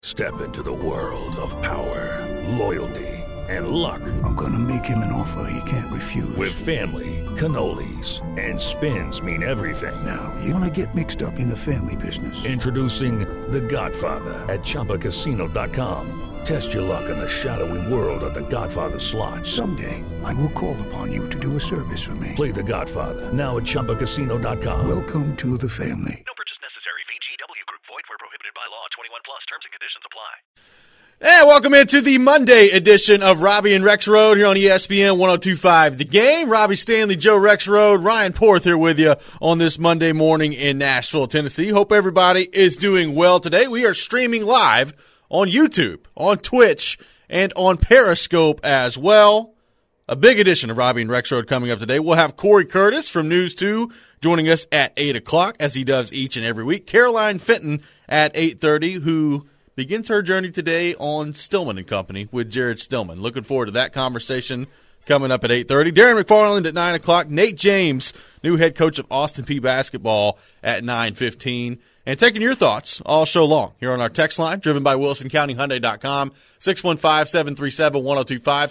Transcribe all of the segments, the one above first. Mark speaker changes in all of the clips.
Speaker 1: Step into the world of power, loyalty, and luck.
Speaker 2: I'm gonna make him an offer he can't refuse.
Speaker 1: With family, cannolis, and spins mean everything.
Speaker 2: Now, you wanna get mixed up in the family business.
Speaker 1: Introducing The Godfather at ChumbaCasino.com. Test your luck in the shadowy world of The Godfather slot.
Speaker 2: Someday, I will call upon you to do a service for me.
Speaker 1: Play The Godfather now at ChumbaCasino.com.
Speaker 2: Welcome to the family.
Speaker 3: No purchase necessary. VGW Group. Void where prohibited by law. 21 plus. Terms and conditions apply.
Speaker 4: And welcome into the Monday edition of Robbie and Rex Road here on ESPN 102.5 The Game. Robbie Stanley, Joe Rexrode, Ryan Porth here with you on this Monday morning in Nashville, Tennessee. Hope everybody is doing well today. We are streaming live on YouTube, on Twitch, and on Periscope as well. A big edition of Robbie and Rex Road coming up today. We'll have Corey Curtis from News 2 joining us at 8 o'clock, as he does each and every week. Caroline Fenton at 8:30, who begins her journey today on Stillman & Company with Jared Stillman. Looking forward to that conversation coming up at 8:30. Darren McFarland at 9 o'clock. Nate James, new head coach of Austin Peay basketball, at 9:15. And taking your thoughts all show long here on our text line, driven by WilsonCountyHyundai.com, 615-737-1025,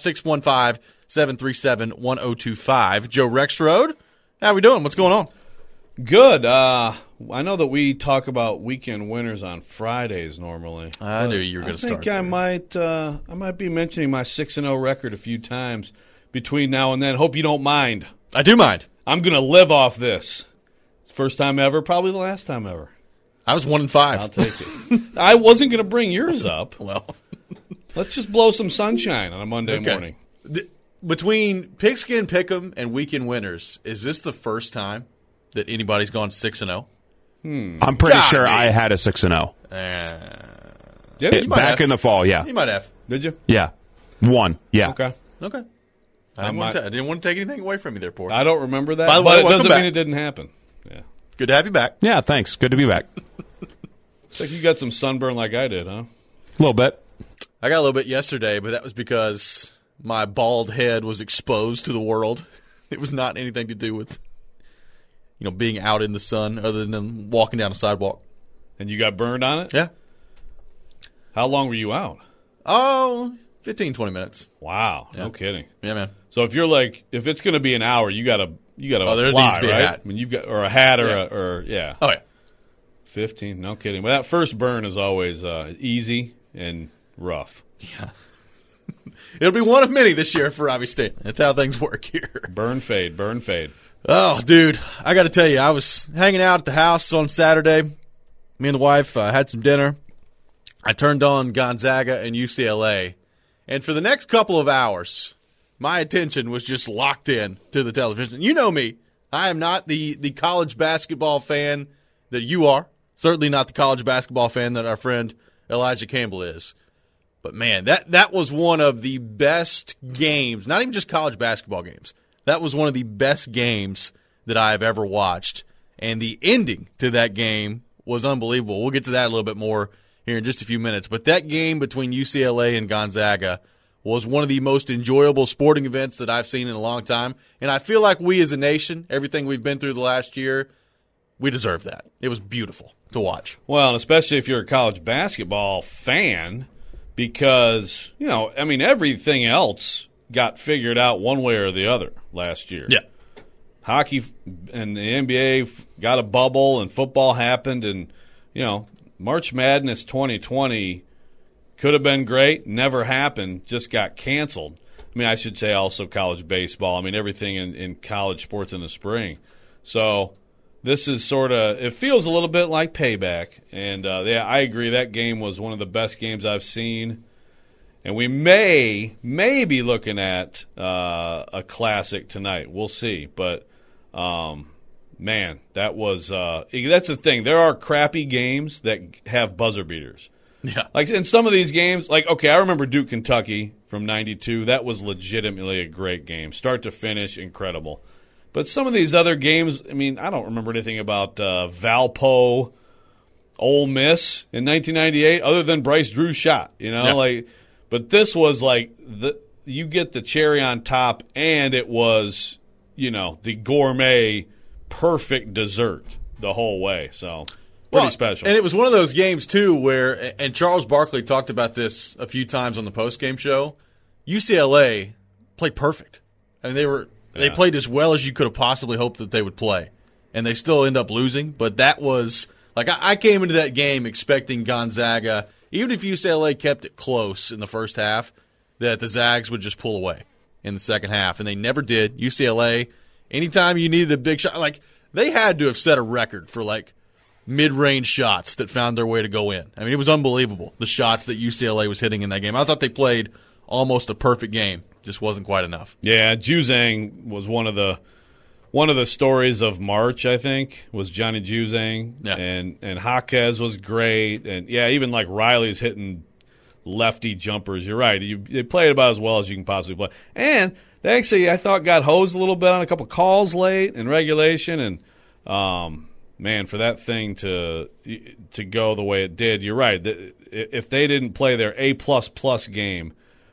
Speaker 4: 615-737-1025. Joe Rexrode, how we doing? What's going on?
Speaker 5: Good. I know that we talk about weekend winners on Fridays normally.
Speaker 4: I knew you were going to start.
Speaker 5: I think I might be mentioning my 6-0 record a few times between now and then. Hope you don't mind.
Speaker 4: I do mind.
Speaker 5: I'm going to live off this. It's the first time ever, probably the last time ever.
Speaker 4: I was 1-5.
Speaker 5: I'll take it. I wasn't going to bring yours up.
Speaker 4: Well,
Speaker 5: let's just blow some sunshine on a Monday morning.
Speaker 4: Between Pigskin Pick'em and weekend winners, is this the first time that anybody's gone 6-0?
Speaker 6: I'm pretty sure I had a 6-0. Back in the fall, yeah.
Speaker 4: You might have.
Speaker 5: Did you?
Speaker 6: Yeah. One, yeah.
Speaker 5: Okay.
Speaker 4: I didn't want to take anything away from you there, Port.
Speaker 5: I don't remember that,
Speaker 4: By the way,
Speaker 5: but it
Speaker 4: welcome
Speaker 5: doesn't
Speaker 4: back.
Speaker 5: mean it didn't happen. Yeah.
Speaker 4: Good to have you back.
Speaker 6: Yeah, thanks. Good to be back.
Speaker 5: It's like you got some sunburn like I did, huh?
Speaker 6: A little bit.
Speaker 4: I got a little bit yesterday, but that was because my bald head was exposed to the world. It was not anything to do with, being out in the sun other than walking down a sidewalk.
Speaker 5: And you got burned on it?
Speaker 4: Yeah.
Speaker 5: How long were you out?
Speaker 4: Oh, 15, 20 minutes.
Speaker 5: Wow.
Speaker 4: Yeah.
Speaker 5: No kidding.
Speaker 4: Yeah, man.
Speaker 5: So if it's going to be an hour, you got to
Speaker 4: there
Speaker 5: apply,
Speaker 4: needs to be
Speaker 5: right?
Speaker 4: a hat.
Speaker 5: I mean, or a hat
Speaker 4: Yeah.
Speaker 5: or
Speaker 4: Oh, yeah.
Speaker 5: 15. No kidding. But that first burn is always easy and rough.
Speaker 4: Yeah. It'll be one of many this year for Robbie Stanley. That's how things work here.
Speaker 5: Burn, fade, burn, fade.
Speaker 4: Oh, dude, I got to tell you, I was hanging out at the house on Saturday. Me and the wife had some dinner. I turned on Gonzaga and UCLA. And for the next couple of hours, my attention was just locked in to the television. You know me. I am not the college basketball fan that you are. Certainly not the college basketball fan that our friend Elijah Campbell is. But, man, that was one of the best games, not even just college basketball games. That was one of the best games that I have ever watched. And the ending to that game was unbelievable. We'll get to that a little bit more here in just a few minutes. But that game between UCLA and Gonzaga was one of the most enjoyable sporting events that I've seen in a long time. And I feel like we as a nation, everything we've been through the last year, we deserve that. It was beautiful to watch.
Speaker 5: Well, and especially if you're a college basketball fan, because, everything else got figured out one way or the other last year.
Speaker 4: Yeah.
Speaker 5: Hockey and the NBA got a bubble, and football happened, and, March Madness 2020 could have been great, never happened, just got canceled. I should say also college baseball. Everything in college sports in the spring. So this is it feels a little bit like payback. And, I agree. That game was one of the best games I've seen. And we may be looking at a classic tonight. We'll see. But, man, that was that's the thing. There are crappy games that have buzzer beaters.
Speaker 4: Yeah.
Speaker 5: Like in some of these games, I remember Duke, Kentucky from 92. That was legitimately a great game. Start to finish, incredible. But some of these other games, I don't remember anything about Valpo, Ole Miss in 1998 other than Bryce Drew's shot,
Speaker 4: Yeah.
Speaker 5: But this was you get the cherry on top, and it was, the gourmet perfect dessert the whole way. So Pretty special.
Speaker 4: And it was one of those games, too, where, and Charles Barkley talked about this a few times on the postgame show, UCLA played perfect. I mean, they played as well as you could have possibly hoped that they would play. And they still end up losing. But that was, like, I came into that game expecting Gonzaga, even if UCLA kept it close in the first half, that the Zags would just pull away in the second half. And they never did. UCLA, anytime you needed a big shot, like, they had to have set a record for, like, mid-range shots that found their way to go in. I mean, it was unbelievable, the shots that UCLA was hitting in that game. I thought they played almost a perfect game. Just wasn't quite enough.
Speaker 5: Yeah, Juzang was one of the stories of March, I think, was Johnny Juzang.
Speaker 4: Yeah.
Speaker 5: And Jaquez was great. And, yeah, even like Riley's hitting lefty jumpers. You're right. They played about as well as you can possibly play. And they actually, I thought, got hosed a little bit on a couple calls late in regulation. And, man, for that thing to go the way it did, you're right. If they didn't play their A++ game,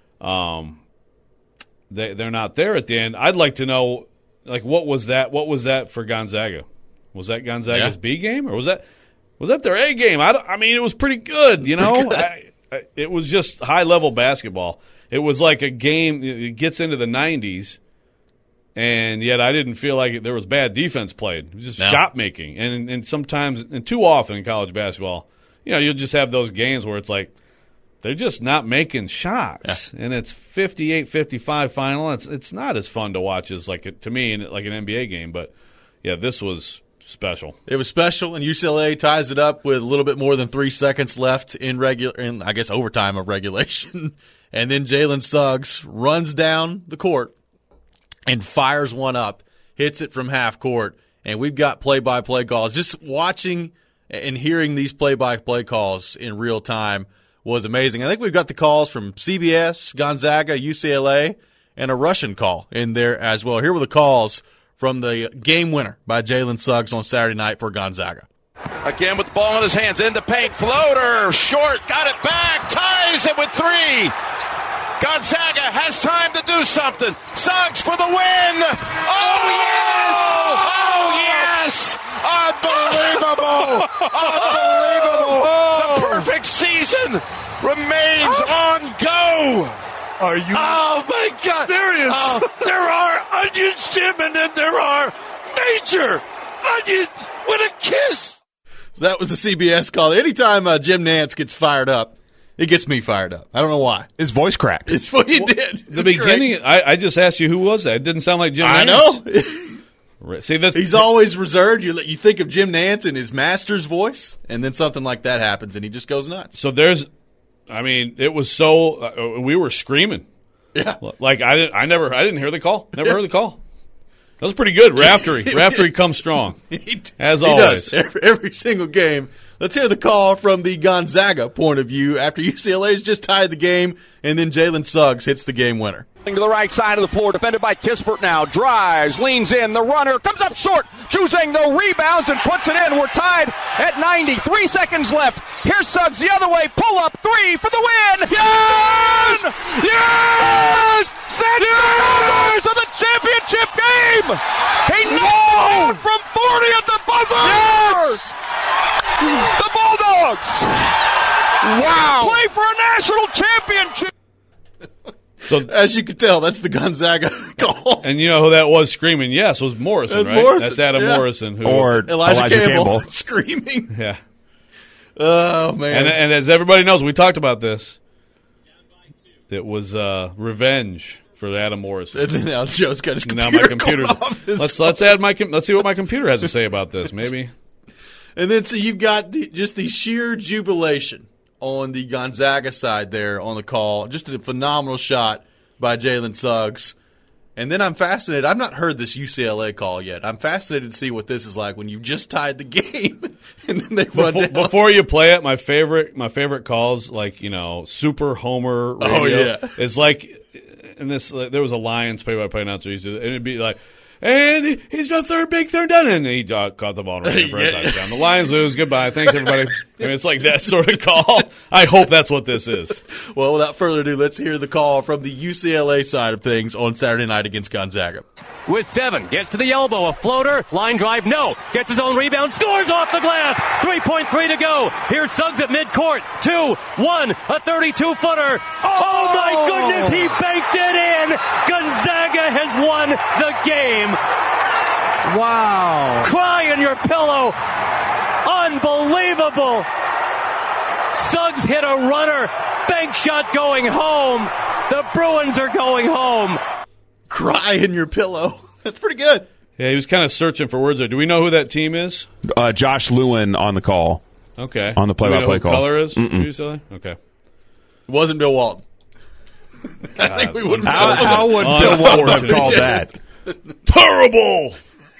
Speaker 5: they're not there at the end. I'd like to know, like, what was that for Gonzaga? Was that Gonzaga's B game, or was that their A game? I mean, it was pretty good, you know. It was just high level basketball. It was like a game. It gets into the 90s. And yet I didn't feel like there was bad defense played. It was just shot making. And sometimes, and too often in college basketball, you know, you'll just have those games where it's like they're just not making shots. Yeah. And it's 58-55 final. It's not as fun to watch as, like, to me, like an NBA game. But, yeah, this was special.
Speaker 4: It was special, and UCLA ties it up with a little bit more than 3 seconds left in I guess, overtime of regulation. And then Jalen Suggs runs down the court and fires one up, hits it from half court, and we've got play-by-play calls. Just watching and hearing these play-by-play calls in real time was amazing. I think we've got the calls from CBS, Gonzaga, UCLA, and a Russian call in there as well. Here were the calls from the game winner by Jalen Suggs on Saturday night for Gonzaga.
Speaker 7: Again with the ball in his hands, in the paint, floater, short, got it back, ties it with 3. Gonzaga has time to do something. Suggs for the win. Oh, yes! Oh, yes! Unbelievable! Unbelievable! The perfect season remains on go.
Speaker 8: Are you?
Speaker 7: Oh, my God.
Speaker 8: There is.
Speaker 7: There are onions, Jim, and then there are major onions with a kiss.
Speaker 4: So that was the CBS call. Anytime Jim Nantz gets fired up, it gets me fired up. I don't know why.
Speaker 6: His voice cracked.
Speaker 4: It's what he did.
Speaker 5: The beginning, I just asked you who was that. It didn't sound like Jim Nantz.
Speaker 4: I know.
Speaker 5: See, this,
Speaker 4: he's always reserved. You think of Jim Nantz in his master's voice, and then something like that happens, and he just goes nuts.
Speaker 5: So it was so we were screaming.
Speaker 4: Yeah,
Speaker 5: like I didn't hear the call. Never heard the call. That was pretty good. Raftery comes strong, as always.
Speaker 4: Does. Every single game. Let's hear the call from the Gonzaga point of view after UCLA's just tied the game, and then Jalen Suggs hits the game winner.
Speaker 9: To the right side of the floor, defended by Kispert now, drives, leans in, the runner, comes up short, choosing the rebounds and puts it in. We're tied at 90, 3 seconds left. Here's Suggs the other way, pull up, 3 for the win! Yes! Yes! Send the to the championship game! He knocked it from 40 at the buzzer! Yes! The Bulldogs! Wow! Play for a national championship!
Speaker 4: So, as you can tell, that's the Gonzaga call.
Speaker 5: And you know who that was screaming? Yes, it was Morrison,
Speaker 4: that's
Speaker 5: right?
Speaker 4: Morrison.
Speaker 5: That's Adam Morrison.
Speaker 6: Or
Speaker 4: Elijah Campbell screaming.
Speaker 5: Yeah.
Speaker 4: Oh, man.
Speaker 5: And as everybody knows, we talked about this. It was revenge for Adam Morrison.
Speaker 4: And then now Joe's got his computer.
Speaker 5: Now my computer's
Speaker 4: off
Speaker 5: let's see what my computer has to say about this. Maybe.
Speaker 4: And then so you've got just the sheer jubilation on the Gonzaga side there on the call. Just a phenomenal shot by Jalen Suggs. And then I'm fascinated. I've not heard this UCLA call yet. I'm fascinated to see what this is like when you've just tied the game and then they run down.
Speaker 5: Before you play it, my favorite calls, like, you know, Super Homer Radio.
Speaker 4: Oh, yeah.
Speaker 5: It's like, in this, there was a Lions play-by-play announcer, and it'd be like, and he's the big third down, and he caught the ball and ran for a touchdown. The Lions lose. Goodbye. Thanks, everybody. I mean, it's like that sort of call. I hope that's what this is.
Speaker 4: Well, without further ado, let's hear the call from the UCLA side of things on Saturday night against Gonzaga.
Speaker 8: With 7, gets to the elbow, a floater, line drive, no. Gets his own rebound, scores off the glass. 3.3 to go. Here's Suggs at midcourt. 2, 1, a 32-footer. Oh my goodness, he banked it in. Gonzaga has won the game.
Speaker 10: Wow.
Speaker 8: Cry in your pillow. Unbelievable. Suggs hit a runner. Bank shot going home. The Bruins are going home.
Speaker 4: Cry in your pillow. That's pretty good.
Speaker 5: Yeah, he was kind of searching for words there. Do we know who that team is?
Speaker 6: Josh Lewin on the call.
Speaker 5: Okay.
Speaker 6: On the play-by-play call.
Speaker 5: Color is? UCLA? Okay.
Speaker 4: It wasn't Bill Walton. I think we would.
Speaker 6: How would Bill Walton have called that?
Speaker 5: Terrible.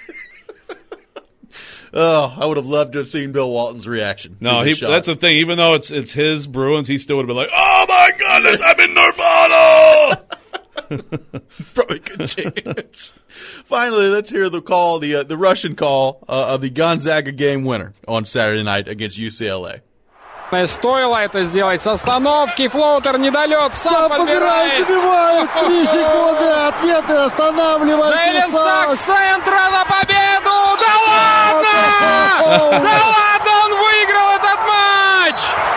Speaker 4: Oh, I would have loved to have seen Bill Walton's reaction.
Speaker 5: No, that's the thing. Even though it's his Bruins, he still would have been like, "Oh my goodness, I'm in Nirvana."
Speaker 4: Probably a good chance. Finally, let's hear the call, the Russian call of the Gonzaga game winner on Saturday night against UCLA.
Speaker 10: Стоило это сделать с остановки, флоутер, недолет, сам подбирает.
Speaker 11: Забивает 3 секунды, ответы останавливает.
Speaker 10: Джейлен Сакс с центра на победу! Да ладно! Да ладно, он выиграл этот матч!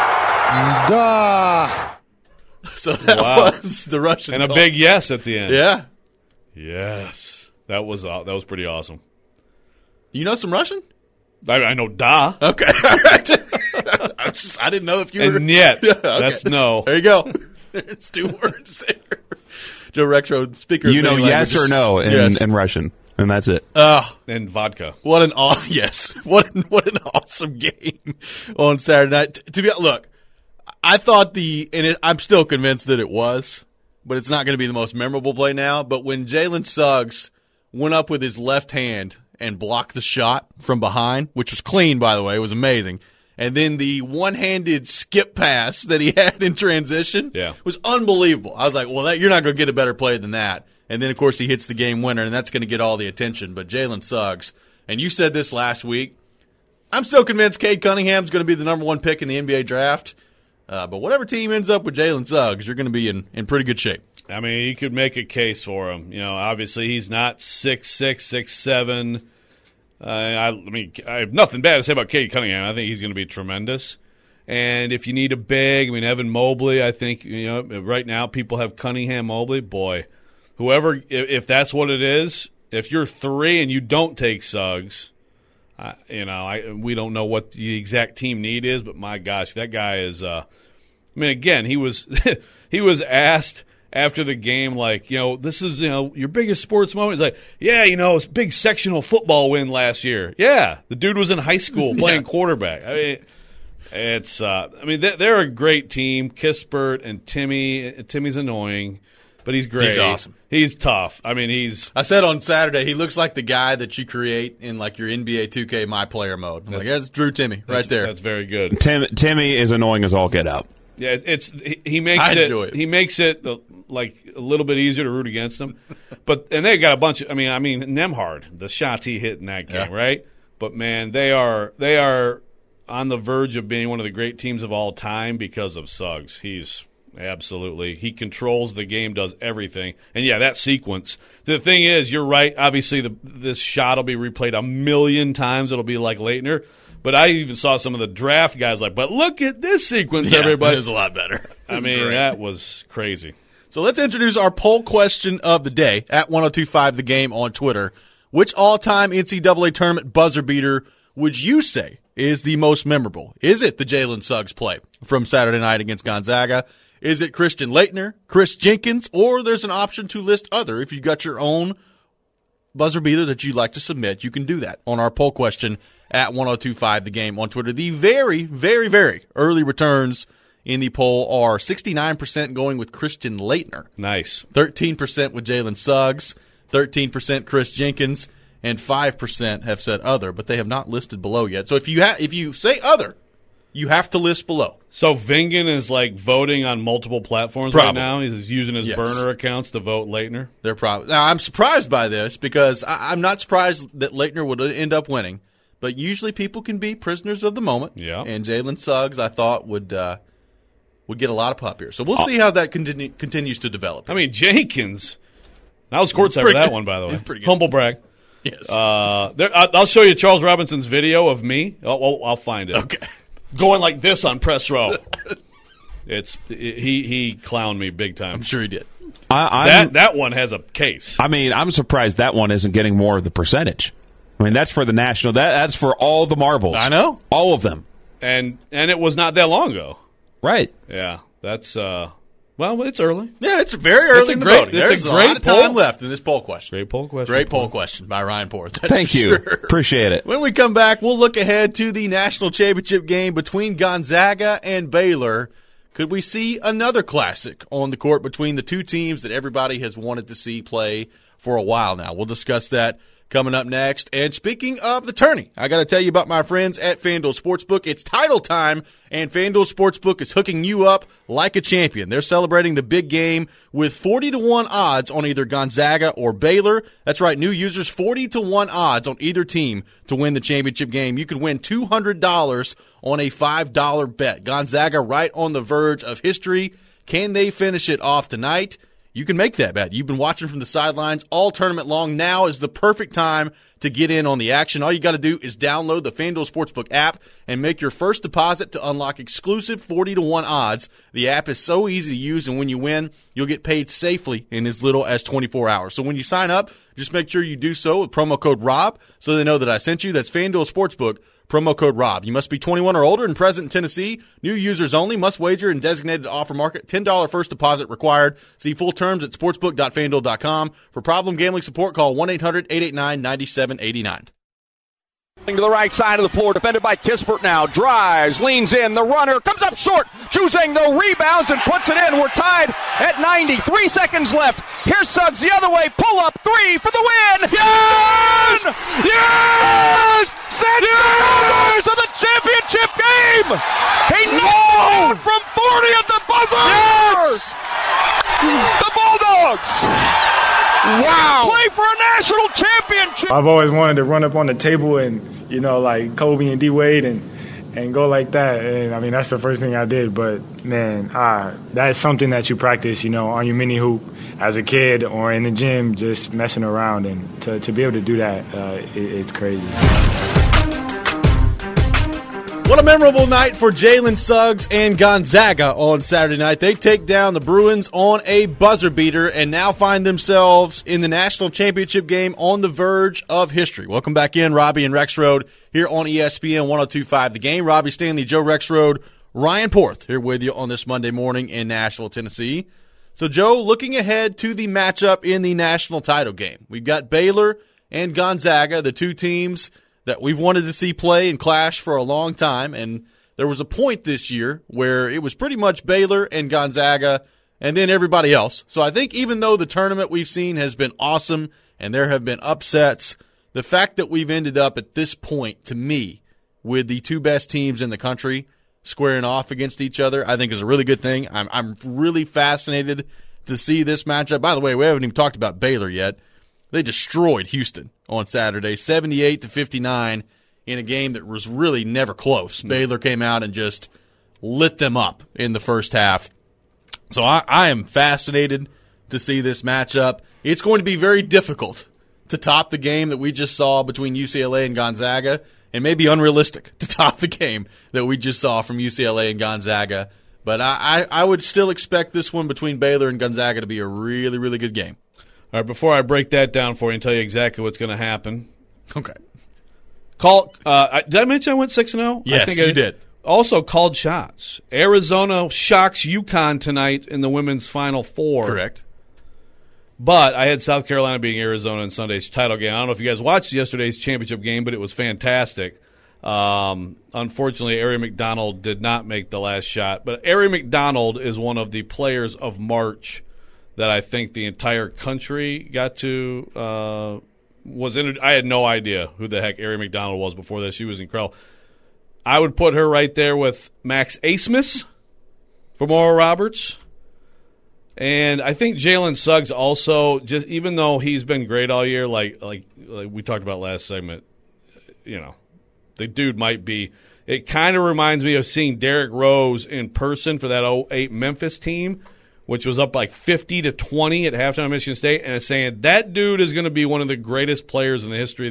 Speaker 11: Да!
Speaker 4: So that was the Russian
Speaker 5: and
Speaker 4: call.
Speaker 5: A big yes at the end.
Speaker 4: Yeah.
Speaker 5: Yes. That was pretty awesome.
Speaker 4: You know some Russian?
Speaker 5: I know da.
Speaker 4: Okay. All right. I didn't know if you were.
Speaker 5: And yet.
Speaker 4: Yeah, okay.
Speaker 5: That's no.
Speaker 4: There you go. There's 2 words there. Joe Retro, speaker.
Speaker 6: You know yes or no in Russian, and that's it.
Speaker 5: And vodka.
Speaker 4: What an awesome What an awesome game on Saturday night. Look, I thought I'm still convinced that it was, but it's not going to be the most memorable play now. But when Jalen Suggs went up with his left hand and blocked the shot from behind, which was clean, by the way, it was amazing. And then the one-handed skip pass that he had in transition was unbelievable. I was like, well, you're not going to get a better play than that. And then, of course, he hits the game winner, and that's going to get all the attention. But Jalen Suggs, and you said this last week, I'm still convinced Cade Cunningham's going to be the number 1 pick in the NBA draft. But whatever team ends up with Jalen Suggs, you're going to be in pretty good shape.
Speaker 5: I mean, you could make a case for him. You know, obviously he's not 6'6", 6'7". I have nothing bad to say about Cade Cunningham. I think he's going to be tremendous. And if you need a big, Evan Mobley, I think, right now people have Cunningham, Mobley. Boy, whoever, if that's what it is, if you're 3 and you don't take Suggs, we don't know what the exact team need is, but my gosh, that guy is. Again, he was he was asked after the game, like, this is your biggest sports moment. He's like, it's a big sectional football win last year. Yeah, the dude was in high school playing quarterback. I mean, it's. They're a great team. Kispert and Timmy's annoying. But he's great.
Speaker 4: He's awesome.
Speaker 5: He's tough. I
Speaker 4: said on Saturday, he looks like the guy that you create in like your NBA 2K My Player mode. That's Drew Timme right there.
Speaker 5: That's very good.
Speaker 6: Timmy is annoying as all get out.
Speaker 5: Yeah, he makes
Speaker 4: enjoy it.
Speaker 5: He makes it like a little bit easier to root against him. And they got a bunch of. Nembhard, the shots he hit in that game, right? But man, they are on the verge of being one of the great teams of all time because of Suggs. Absolutely. He controls the game, does everything. And, that sequence. The thing is, you're right. Obviously, this shot will be replayed 1,000,000 times. It'll be like Leitner. But I even saw some of the draft guys but look at this sequence, everybody.
Speaker 4: It was a lot better.
Speaker 5: That was crazy.
Speaker 4: So let's introduce our poll question of the day at 1025 The Game on Twitter. Which all-time NCAA tournament buzzer beater would you say is the most memorable? Is it the Jalen Suggs play from Saturday night against Gonzaga? Is it Christian Laettner, Chris Jenkins, or there's an option to list other? If you've got your own buzzer beater that you'd like to submit, you can do that on our poll question at 1025 The Game on Twitter. The very, very, very early returns in the poll are 69% going with Christian Laettner.
Speaker 5: Nice.
Speaker 4: 13% with Jalen Suggs, 13% Chris Jenkins, and 5% have said other, but they have not listed below yet. So if you say other, you have to list below.
Speaker 5: So Vingan is like voting on multiple platforms right now. He's using his burner accounts to vote Leitner.
Speaker 4: Now, I'm surprised by this because I'm not surprised that Leitner would end up winning. But usually people can be prisoners of the moment.
Speaker 5: Yeah.
Speaker 4: And Jalen Suggs, I thought, would get a lot of pop here. So we'll see how that continues to develop.
Speaker 5: I mean, Jenkins. I was courtside for that one, by the way.
Speaker 4: Pretty good.
Speaker 5: Humble brag.
Speaker 4: Yes.
Speaker 5: I'll show you Charles Robinson's video of me. I'll find it.
Speaker 4: Okay.
Speaker 5: Going like this on press row. He clowned me big time.
Speaker 4: I'm sure he did.
Speaker 5: That one has a case.
Speaker 6: I mean, I'm surprised that one isn't getting more of the percentage. I mean, that's for the national. That's for all the marbles.
Speaker 4: I know.
Speaker 6: All of them.
Speaker 5: And it was not that long ago.
Speaker 6: Right.
Speaker 5: Yeah. That's well, it's early.
Speaker 4: Yeah, it's very early in the voting. There's a lot of time left in this poll question.
Speaker 5: Great poll question.
Speaker 4: Great poll question by Ryan Porth.
Speaker 6: Thank you. Appreciate it.
Speaker 4: When we come back, we'll look ahead to the national championship game between Gonzaga and Baylor. Could we see another classic on the court between the two teams that everybody has wanted to see play for a while now? We'll discuss that coming up next. And speaking of the tourney, I got to tell you about my friends at FanDuel Sportsbook. It's title time, and FanDuel Sportsbook is hooking you up like a champion. They're celebrating the big game with 40-1 odds on either Gonzaga or Baylor. That's right, new users, 40-1 odds on either team to win the championship game. You could win $200 on a $5 bet. Gonzaga right on the verge of history. Can they finish it off tonight? You can make that bet. You've been watching from the sidelines all tournament long. Now is the perfect time to get in on the action. All you got to do is download the FanDuel Sportsbook app and make your first deposit to unlock exclusive 40-1 odds. The app is so easy to use, and when you win, you'll get paid safely in as little as 24 hours. So when you sign up, just make sure you do so with promo code ROB so they know that I sent you. That's FanDuel Sportsbook. Promo code ROB. You must be 21 or older and present in Tennessee. New users only. Must wager in designated offer market. $10 first deposit required. See full terms at sportsbook.fanduel.com. For problem gambling support, call 1-800-889-9789.
Speaker 9: To the right side of the floor, defended by Kispert now. Drives, leans in, the runner comes up short. Juzang though rebounds and puts it in. We're tied at 90. 3 seconds left. Here's Suggs the other way. Pull up three for the win. Yes! Yes! Yes! To the championship game. He knocked it out from 40 at the buzzer. Yes! The Bulldogs. Wow! Play for a national championship.
Speaker 12: I've always wanted to run up on the table and, like Kobe and D Wade and go like that. And I mean, that's the first thing I did. But man, that's something that you practice, on your mini hoop as a kid or in the gym, just messing around. And to be able to do that, it's crazy.
Speaker 4: What a memorable night for Jalen Suggs and Gonzaga on Saturday night. They take down the Bruins on a buzzer beater and now find themselves in the national championship game on the verge of history. Welcome back in, Robbie and Rexroad here on ESPN 102.5 The Game. Robbie Stanley, Joe Rexroad, Ryan Porth here with you on this Monday morning in Nashville, Tennessee. So, Joe, looking ahead to the matchup in the national title game. We've got Baylor and Gonzaga, the two teams that we've wanted to see play and clash for a long time. And there was a point this year where it was pretty much Baylor and Gonzaga and then everybody else. So I think even though the tournament we've seen has been awesome and there have been upsets, the fact that we've ended up at this point, to me, with the two best teams in the country squaring off against each other, I think is a really good thing. I'm really fascinated to see this matchup. By the way, we haven't even talked about Baylor yet. They destroyed Houston on Saturday, 78-59, in a game that was really never close. Baylor came out and just lit them up in the first half. So I am fascinated to see this matchup. It's going to be very difficult to top the game that we just saw between UCLA and Gonzaga, and maybe unrealistic to top the game that we just saw from UCLA and Gonzaga. But I would still expect this one between Baylor and Gonzaga to be a really, really good game.
Speaker 5: All right, before I break that down for you and tell you exactly what's going to happen.
Speaker 4: Okay.
Speaker 5: Did I mention I went 6-0?
Speaker 4: Yes,
Speaker 5: I think
Speaker 4: you did.
Speaker 5: Also called shots. Arizona shocks UConn tonight in the women's Final Four.
Speaker 4: Correct.
Speaker 5: But I had South Carolina beating Arizona in Sunday's title game. I don't know if you guys watched yesterday's championship game, but it was fantastic. Unfortunately, Aari McDonald did not make the last shot. But Aari McDonald is one of the players of March that I think the entire country got to I had no idea who the heck Aari McDonald was before this. She was incredible. I would put her right there with Max Asmus from Oral Roberts. And I think Jalen Suggs also, just even though he's been great all year, like we talked about last segment, the dude might be. It kind of reminds me of seeing Derrick Rose in person for that 2008 Memphis team, which was up like 50-20 at halftime at Michigan State, and it's saying that dude is going to be one of the greatest players in the history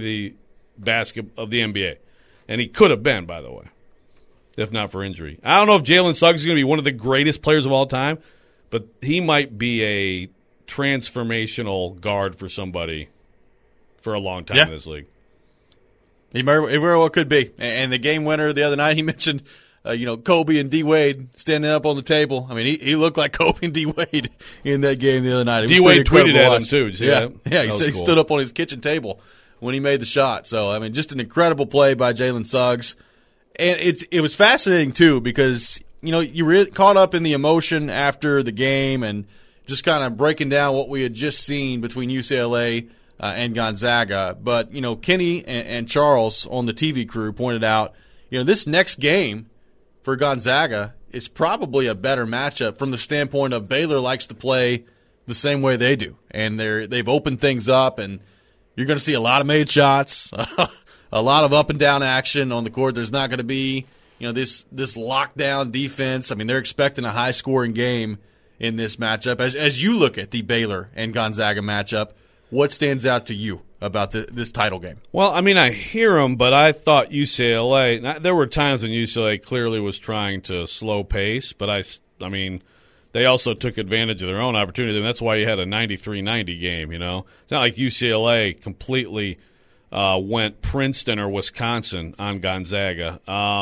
Speaker 5: of the NBA. And he could have been, by the way, if not for injury. I don't know if Jalen Suggs is going to be one of the greatest players of all time, but he might be a transformational guard for somebody for a long time in this league.
Speaker 4: He very well could be. And the game winner the other night, he mentioned, Kobe and D Wade standing up on the table. I mean, he looked like Kobe and D Wade in that game the other night.
Speaker 5: D Wade tweeted at him too. Did you see that?
Speaker 4: Yeah. He said he stood up on his kitchen table when he made the shot. So I mean, just an incredible play by Jalen Suggs, and it was fascinating too because you were caught up in the emotion after the game and just kind of breaking down what we had just seen between UCLA and Gonzaga. But, Kenny and Charles on the TV crew pointed out, this next game for Gonzaga is probably a better matchup from the standpoint of Baylor likes to play the same way they do. And they've opened things up, and you're going to see a lot of made shots, a lot of up and down action on the court. There's not going to be, this lockdown defense. I mean, they're expecting a high-scoring game in this matchup. As you look at the Baylor and Gonzaga matchup, what stands out to you about this title game?
Speaker 5: Well, I mean, I hear them, but I thought UCLA – there were times when UCLA clearly was trying to slow pace, but I mean, they also took advantage of their own opportunity, and that's why you had a 93-90 game, It's not like UCLA completely went Princeton or Wisconsin on Gonzaga.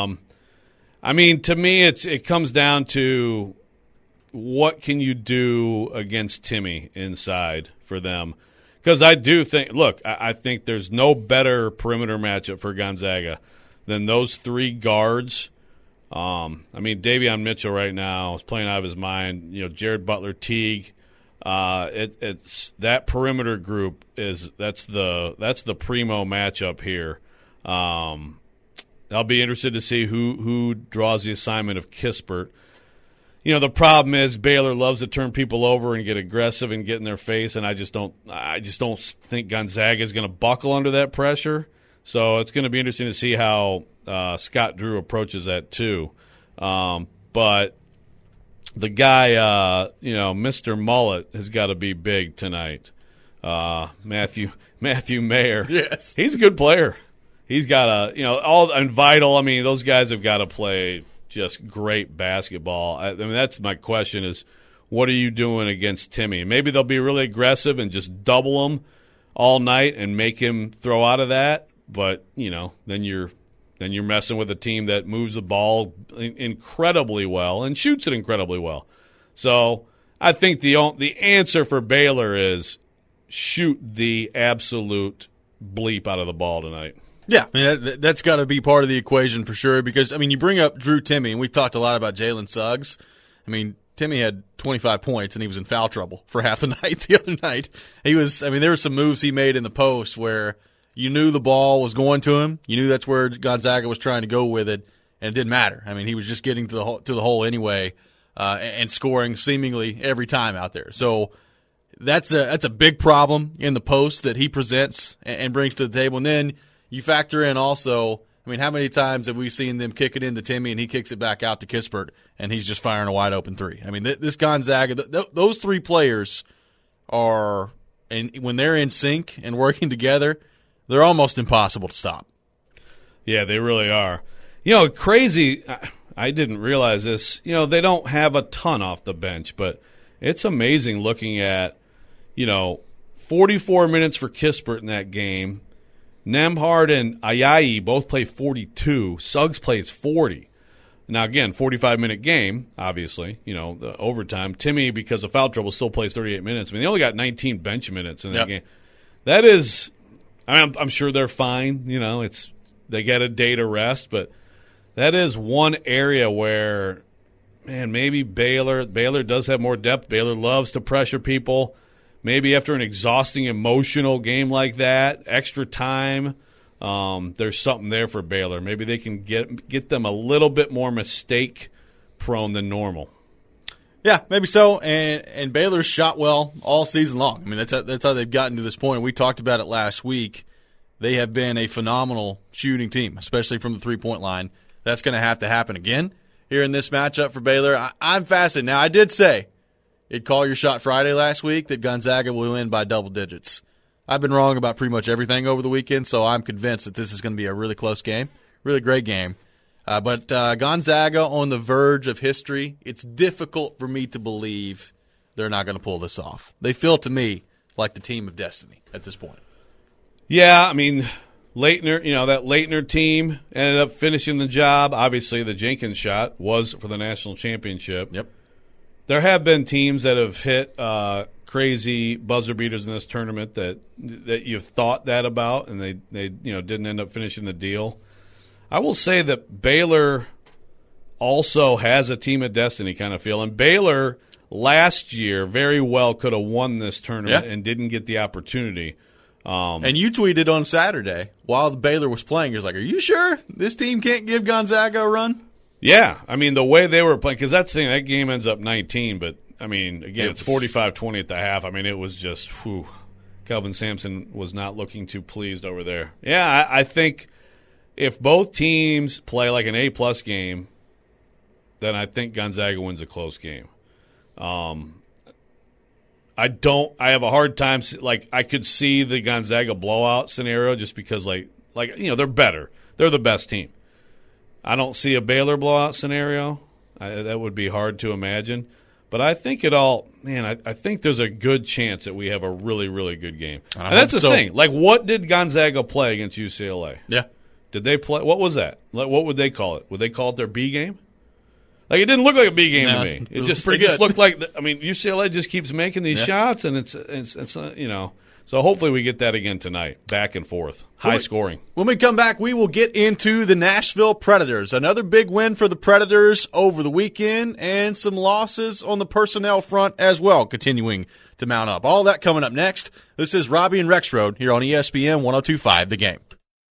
Speaker 5: I mean, to me, it comes down to what can you do against Timmy inside for them. Because I do think, I think there's no better perimeter matchup for Gonzaga than those three guards. I mean, Davion Mitchell right now is playing out of his mind. Jared Butler, Teague. It's that perimeter group that's the primo matchup here. I'll be interested to see who draws the assignment of Kispert. The problem is Baylor loves to turn people over and get aggressive and get in their face, and I just don't think Gonzaga is going to buckle under that pressure. So it's going to be interesting to see how Scott Drew approaches that too. But the guy, Mr. Mullet has got to be big tonight. Matthew Mayer.
Speaker 4: Yes,
Speaker 5: he's a good player. He's got and Vital. I mean, those guys have got to play just great basketball. I mean, that's my question is, what are you doing against Timmy? Maybe they'll be really aggressive and just double him all night and make him throw out of that. But, then you're messing with a team that moves the ball incredibly well and shoots it incredibly well. So I think the answer for Baylor is shoot the absolute bleep out of the ball tonight.
Speaker 4: Yeah, I mean, that's got to be part of the equation for sure because, I mean, you bring up Drew Timme, and we talked a lot about Jalen Suggs. I mean, Timme had 25 points, and he was in foul trouble for half the night the other night. There were some moves he made in the post where you knew the ball was going to him. You knew that's where Gonzaga was trying to go with it, and it didn't matter. I mean, he was just getting to the hole anyway and scoring seemingly every time out there. So that's a big problem in the post that he presents and brings to the table. And then you factor in also, I mean, how many times have we seen them kick it into Timme and he kicks it back out to Kispert and he's just firing a wide open three? I mean, this Gonzaga, those three players are, and when they're in sync and working together, they're almost impossible to stop.
Speaker 5: Yeah, they really are. Crazy, I didn't realize this. They don't have a ton off the bench, but it's amazing looking at, 44 minutes for Kispert in that game. Nembhard and Ayayi both play 42. Suggs plays 40. Now, again, 45-minute game, obviously, the overtime. Timme, because of foul trouble, still plays 38 minutes. I mean, they only got 19 bench minutes in that game. That is, I'm sure they're fine. They get a day to rest, but that is one area where, man, maybe Baylor does have more depth. Baylor loves to pressure people. Maybe after an exhausting emotional game like that, extra time, there's something there for Baylor. Maybe they can get them a little bit more mistake-prone than normal.
Speaker 4: Yeah, maybe so. And Baylor's shot well all season long. I mean, that's how they've gotten to this point. We talked about it last week. They have been a phenomenal shooting team, especially from the three-point line. That's going to have to happen again here in this matchup for Baylor. I'm fascinated. Now, I did say it'd call your shot Friday last week that Gonzaga will win by double digits. I've been wrong about pretty much everything over the weekend, so I'm convinced that this is going to be a really close game, really great game. But Gonzaga on the verge of history, it's difficult for me to believe they're not going to pull this off. They feel to me like the team of destiny at this point.
Speaker 5: Yeah, I mean, Leitner, that Leitner team ended up finishing the job. Obviously, the Jenkins shot was for the national championship.
Speaker 4: Yep.
Speaker 5: There have been teams that have hit crazy buzzer beaters in this tournament that you've thought that about, and they didn't end up finishing the deal. I will say that Baylor also has a team of destiny kind of feel, and Baylor last year very well could have won this tournament and didn't get the opportunity.
Speaker 4: And you tweeted on Saturday while the Baylor was playing, you're like, are you sure this team can't give Gonzaga a run?
Speaker 5: Yeah, I mean, the way they were playing, because that game ends up 19, but, I mean, again, it's 45-20 at the half. I mean, it was just, Kelvin Sampson was not looking too pleased over there. Yeah, I think if both teams play like an A-plus game, then I think Gonzaga wins a close game. I have a hard time, I could see the Gonzaga blowout scenario just because, they're better. They're the best team. I don't see a Baylor blowout scenario. That would be hard to imagine. But I think I think there's a good chance that we have a really, really good game. And that's the thing. What did Gonzaga play against UCLA?
Speaker 4: Yeah.
Speaker 5: Did they play? What was that? What would they call it? Would they call it their B game? It didn't look like a B game to me. It just looked like UCLA just keeps making these shots, and it's So hopefully we get that again tonight, back and forth, high scoring.
Speaker 4: When we come back, we will get into the Nashville Predators. Another big win for the Predators over the weekend, and some losses on the personnel front as well, continuing to mount up. All that coming up next. This is Robbie and Rexroad here on ESPN 102.5 The Game.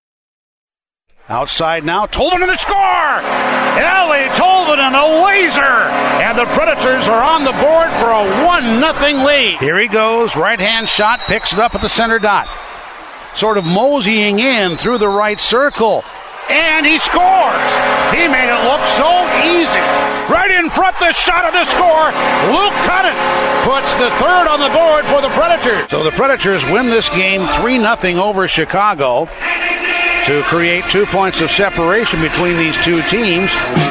Speaker 13: Outside now, Tolvanen to score! Ellie Tolvanen, a laser! And the Predators are on the board for a 1-0 lead. Here he goes, right-hand shot, picks it up at the center dot. Sort of moseying in through the right circle. And he scores! He made it look so easy. Right in front, the shot of the score. Luke Cunnin puts the third on the board for the Predators. So the Predators win this game 3-0 over Chicago, to create 2 points of separation between these two teams.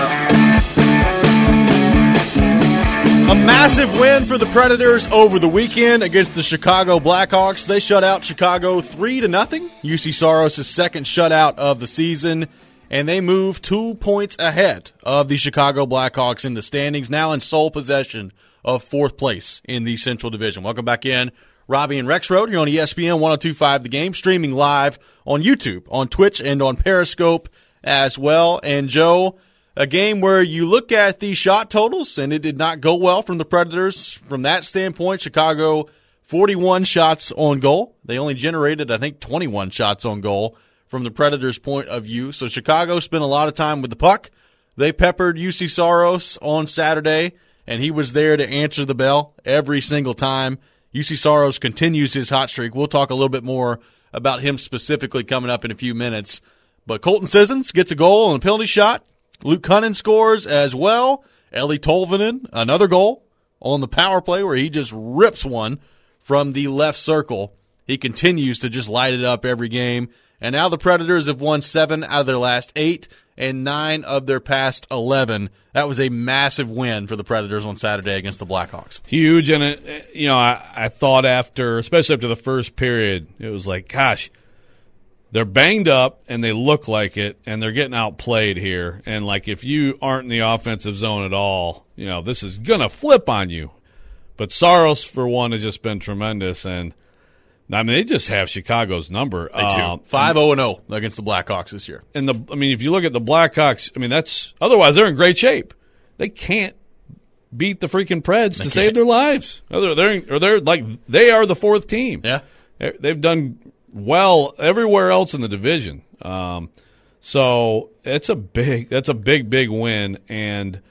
Speaker 4: A massive win for the Predators over the weekend against the Chicago Blackhawks. They shut out Chicago 3-0. UC Saros' second shutout of the season, and they move 2 points ahead of the Chicago Blackhawks in the standings, now in sole possession of fourth place in the Central Division. Welcome back in. Robbie and Rexroad here on ESPN 102.5 The Game, streaming live on YouTube, on Twitch, and on Periscope as well. And, Joe, a game where you look at the shot totals, and it did not go well from the Predators. From that standpoint, Chicago, 41 shots on goal. They only generated, I think, 21 shots on goal from the Predators' point of view. So Chicago spent a lot of time with the puck. They peppered UC Saros on Saturday, and he was there to answer the bell every single time. UC Saros continues his hot streak. We'll talk a little bit more about him specifically coming up in a few minutes. But Colton Sissons gets a goal on a penalty shot. Luke Cunnin scores as well. Ellie Tolvanen, another goal on the power play where he just rips one from the left circle. He continues to just light it up every game. And now the Predators have won 7 out of their last 8 and 9 of their past 11. That was a massive win for the Predators on Saturday against the Blackhawks.
Speaker 5: Huge, and I thought especially after the first period, it was like, gosh, they're banged up and they look like it, and they're getting outplayed here. And if you aren't in the offensive zone at all, this is gonna flip on you. But Saros, for one, has just been tremendous, and they just have Chicago's number.
Speaker 4: They do. 5-0-0 against the Blackhawks this year.
Speaker 5: And if you look at the Blackhawks, otherwise they're in great shape. They can't beat the freaking Preds to save their lives. They are the fourth team.
Speaker 4: Yeah,
Speaker 5: they've done well everywhere else in the division. So that's a big win. And,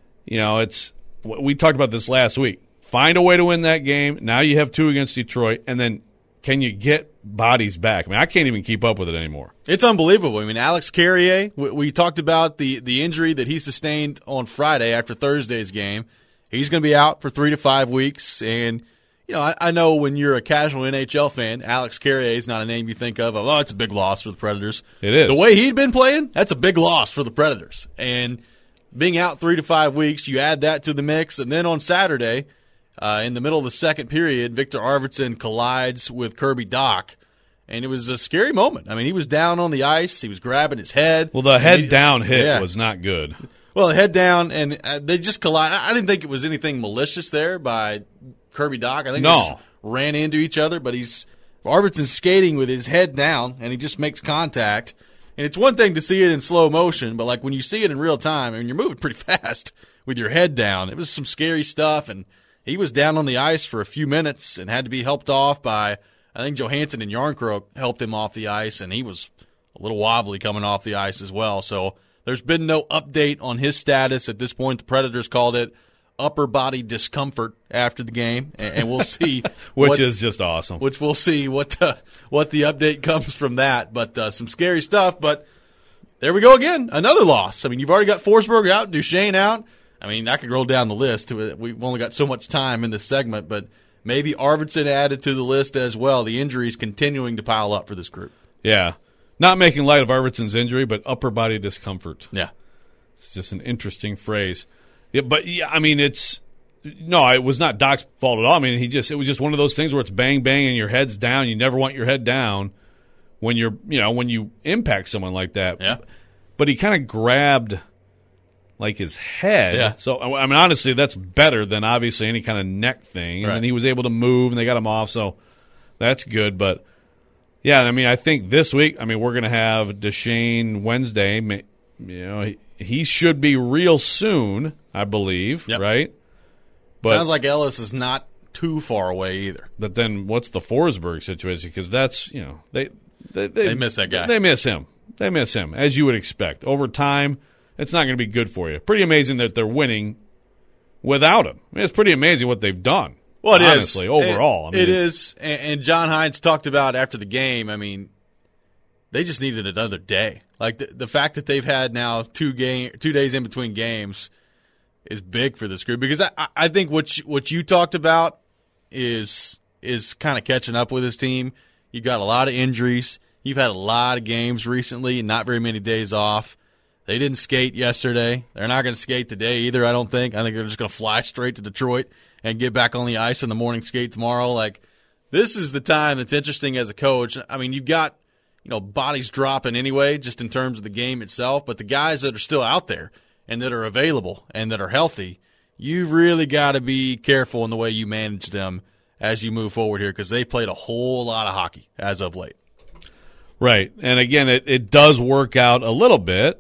Speaker 5: we talked about this last week. Find a way to win that game. Now you have 2 against Detroit. And then can you get bodies back? I mean, I can't even keep up with it anymore.
Speaker 4: It's unbelievable. I mean, Alex Carrier, we talked about the injury that he sustained on Friday after Thursday's game. He's going to be out for 3 to 5 weeks. And, I know when you're a casual NHL fan, Alex Carrier is not a name you think of, it's a big loss for the Predators.
Speaker 5: It is.
Speaker 4: The way he'd been playing, that's a big loss for the Predators. And being out 3 to 5 weeks, you add that to the mix. And then on Saturday, in the middle of the second period, Victor Arvidsson collides with Kirby Dach. And it was a scary moment. I mean, he was down on the ice. He was grabbing his head.
Speaker 5: Well, the head-down hit was not good.
Speaker 4: Well, head down, and they just collided. I didn't think it was anything malicious there by Kirby Dach. I think they just ran into each other, but Arvidsson's skating with his head down, and he just makes contact. And it's one thing to see it in slow motion, but when you see it in real time, I mean, you're moving pretty fast with your head down. It was some scary stuff, and he was down on the ice for a few minutes and had to be helped off by, I think Johansson and Järnkrok helped him off the ice, and he was a little wobbly coming off the ice as well. So there's been no update on his status at this point. The Predators called it upper body discomfort after the game, and we'll see.
Speaker 5: Which is just awesome.
Speaker 4: Which we'll see what the update comes from that. But some scary stuff. But there we go again, another loss. I mean, you've already got Forsberg out, Duchesne out. I mean, I could roll down the list. We've only got so much time in this segment, but maybe Arvidsson added to the list as well. The injuries continuing to pile up for this group.
Speaker 5: Yeah. Not making light of Arvidsson's injury, but upper body discomfort.
Speaker 4: Yeah.
Speaker 5: It's just an interesting phrase. Yeah, but I mean, it was not Doc's fault at all. I mean, it was just one of those things where it's bang, bang, and your head's down. You never want your head down when when you impact someone like that.
Speaker 4: Yeah.
Speaker 5: But he kind of grabbed his head.
Speaker 4: Yeah.
Speaker 5: So, I mean, honestly, that's better than obviously any kind of neck thing. And then he was able to move, and they got him off, so that's good. But, yeah, I mean, I think this week, we're going to have Duchesne Wednesday. He should be real soon, I believe, right? But
Speaker 4: sounds like Ellis is not too far away either.
Speaker 5: But then what's the Forsberg situation? Because that's, they
Speaker 4: miss that guy.
Speaker 5: They miss him. They miss him, as you would expect. Over time, it's not going to be good for you. Pretty amazing that they're winning without him. I mean, it's pretty amazing what they've done.
Speaker 4: Well,
Speaker 5: honestly, overall.
Speaker 4: It is. And John Hines talked about after the game, they just needed another day. The fact that they've had now 2 days in between games is big for this group, because I think what you talked about is kind of catching up with this team. You've got a lot of injuries. You've had a lot of games recently and not very many days off. They didn't skate yesterday. They're not going to skate today either, I don't think. I think they're just going to fly straight to Detroit and get back on the ice in the morning skate tomorrow. This is the time that's interesting as a coach. I mean, you've got bodies dropping anyway, just in terms of the game itself. But the guys that are still out there and that are available and that are healthy, you've really got to be careful in the way you manage them as you move forward here, because they've played a whole lot of hockey as of late.
Speaker 5: Right. And again, it does work out a little bit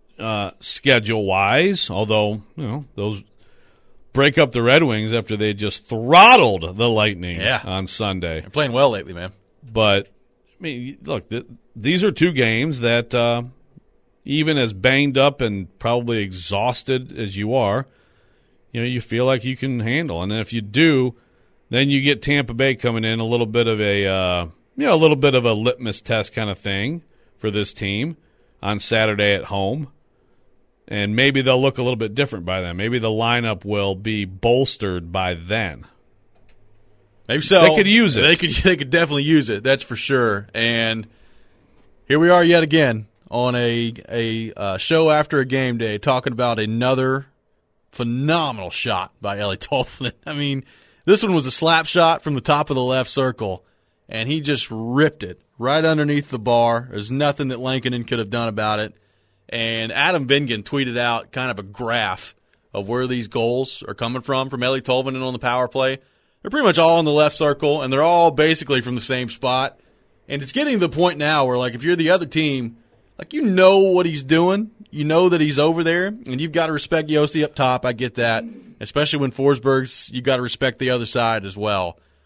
Speaker 5: schedule-wise, although, those break up the Red Wings after they just throttled the Lightning on Sunday.
Speaker 4: They're playing well lately, man.
Speaker 5: But look, these are 2 games that even as banged up and probably exhausted as you are, you feel like you can handle. And if you do, then you get Tampa Bay coming in, a little bit of a litmus test kind of thing for this team on Saturday at home. And maybe they'll look a little bit different by then. Maybe the lineup will be bolstered by then.
Speaker 4: Maybe so.
Speaker 5: They could use it.
Speaker 4: They could definitely use it. That's for sure. And here we are yet again on a show after a game day talking about another phenomenal shot by Eeli Tolvanen. This one was a slap shot from the top of the left circle, and he just ripped it right underneath the bar. There's nothing that Lankinen could have done about it. And Adam Vingan tweeted out kind of a graph of where these goals are coming from Eeli Tolvanen on the power play. They're pretty much all in the left circle, and they're all basically from the same spot. And it's getting to the point now where, if you're the other team, you know what he's doing. You know that he's over there, and you've got to respect Yossi up top. I get that. Especially when Forsberg's, you've got to respect the other side as well.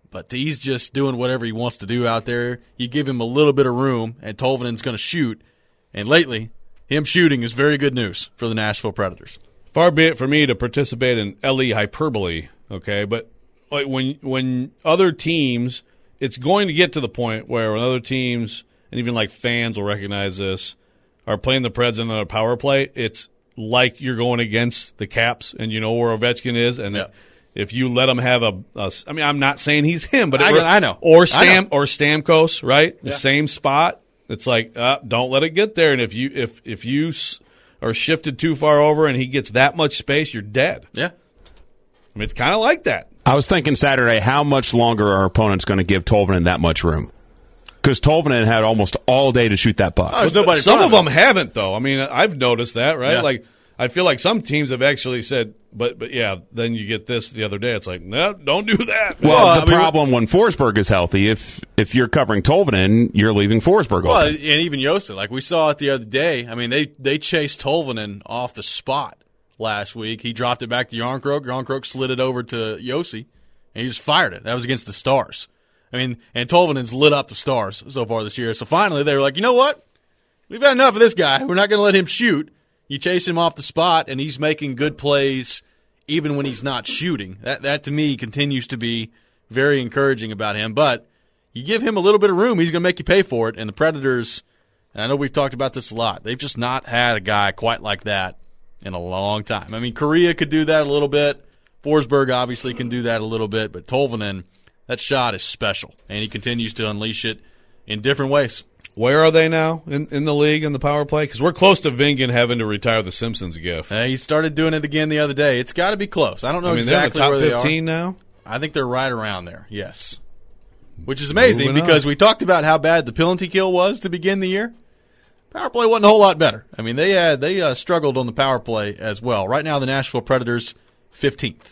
Speaker 4: But he's just doing whatever he wants to do out there. You give him a little bit of room, and Tolvanen's going to shoot. And lately, him shooting is very good news for the Nashville Predators.
Speaker 5: Far be it for me to participate in LE hyperbole, okay? But like when other teams, it's going to get to the point where when other teams, and even like fans will recognize this, are playing the Preds in the power play, it's like you're going against the Caps, and you know where Ovechkin is, and if you let him have I mean, I'm not saying he's him, but
Speaker 4: I know.
Speaker 5: Or Stamkos, right? The same spot. It's like, don't let it get there. And if you are shifted too far over and he gets that much space, you're dead.
Speaker 4: Yeah.
Speaker 5: I mean, it's kind of like that.
Speaker 6: I was thinking Saturday, how much longer are our opponents going to give Tolvanen that much room? Because Tolvanen had almost all day to shoot that puck.
Speaker 5: Some of them haven't, though. I mean, I've noticed that, right? Yeah. Like, I feel like some teams have actually said, but yeah, then you get this the other day. It's like, no, don't do that.
Speaker 6: Well, the problem when Forsberg is healthy, if you're covering Tolvanen, you're leaving Forsberg open.
Speaker 4: Well, and even Josi, like we saw it the other day. I mean, they chased Tolvanen off the spot last week. He dropped it back to Jarnkrok. Jarnkrok slid it over to Josi, and he just fired it. That was against the Stars. I mean, and Tolvanen's lit up the Stars so far this year. So finally, they were like, you know what? We've had enough of this guy. We're not going to let him shoot. You chase him off the spot, and he's making good plays even when he's not shooting. That to me, continues to be very encouraging about him. But you give him a little bit of room, he's going to make you pay for it. And the Predators, and I know we've talked about this a lot, they've just not had a guy quite like that in a long time. I mean, Correa could do that a little bit. Forsberg obviously can do that a little bit. But Tolvanen, that shot is special, and he continues to unleash it in different ways.
Speaker 5: Where are they now in the league in the power play? Because we're close to Vingan having to retire the Simpsons gif.
Speaker 4: He started doing it again the other day. It's got to be close. I don't know exactly
Speaker 5: they're
Speaker 4: where they are.
Speaker 5: Top 15 now?
Speaker 4: I think they're right around there, yes. Which is amazing because we talked about how bad the penalty kill was to begin the year. Power play wasn't a whole lot better. I mean, they struggled on the power play as well. Right now, the Nashville Predators, 15th.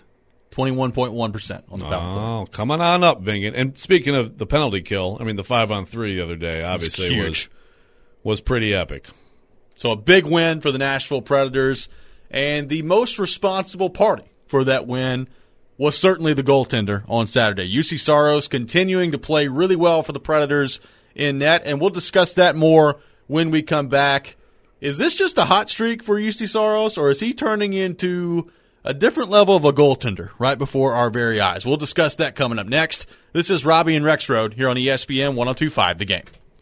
Speaker 4: 21.1% on the power play.
Speaker 5: Oh, coming on up, Vingan. And speaking of the penalty kill, I mean, the 5-on-3 the other day obviously was pretty epic.
Speaker 4: So a big win for the Nashville Predators, and the most responsible party for that win was certainly the goaltender on Saturday. Juuse Saros continuing to play really well for the Predators in net, and we'll discuss that more when we come back. Is this just a hot streak for Juuse Saros, or is he turning into a different level of a goaltender right before our very eyes? We'll discuss that coming up next. This is Robbie and Rexroad here on ESPN 102.5 The Game.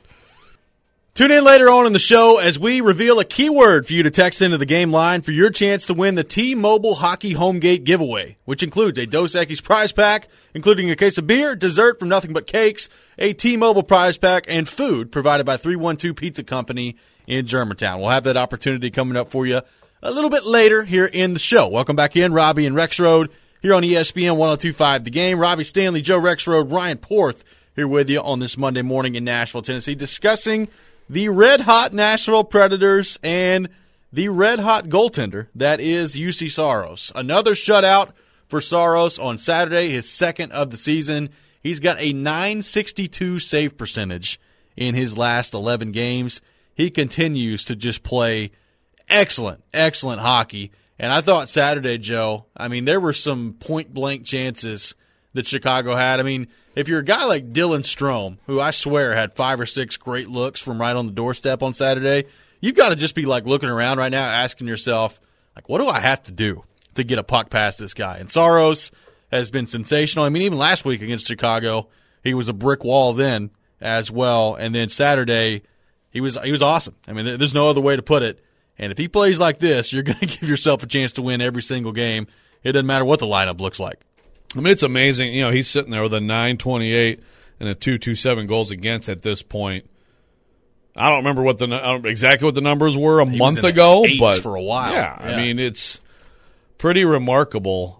Speaker 4: Tune in later on in the show as we reveal a keyword for you to text into the game line for your chance to win the T-Mobile Hockey Homegate giveaway, which includes a Dos Equis prize pack, including a case of beer, dessert from Nothing But Cakes, a T-Mobile prize pack, and food provided by 312 Pizza Company in Germantown. We'll have that opportunity coming up for you a little bit later here in the show. Welcome back in, Robbie and Rexroad here on ESPN 102.5 The Game. Robbie Stanley, Joe Rexroad, Ryan Porth here with you on this Monday morning in Nashville, Tennessee, discussing the red-hot Nashville Predators and the red-hot goaltender that is Juuse Saros. Another shutout for Saros on Saturday, his second of the season. He's got a .962 save percentage in his last 11 games. He continues to just play excellent hockey. And I thought Saturday, Joe, I mean, there were some point-blank chances that Chicago had. I mean, if you're a guy like Dylan Strome, who I swear had 5 or 6 great looks from right on the doorstep on Saturday, you've got to just be like looking around right now asking yourself, like, what do I have to do to get a puck past this guy? And Saros has been sensational. I mean, even last week against Chicago, he was a brick wall then as well. And then Saturday, he was awesome. I mean, there's no other way to put it. And if he plays like this, you're going to give yourself a chance to win every single game. It doesn't matter what the lineup looks like.
Speaker 5: I mean, it's amazing. You know, he's sitting there with a .928 and a .227 goals against at this point. I don't remember exactly what the numbers were a month ago, but
Speaker 4: for a while.
Speaker 5: Yeah, I mean, it's pretty remarkable.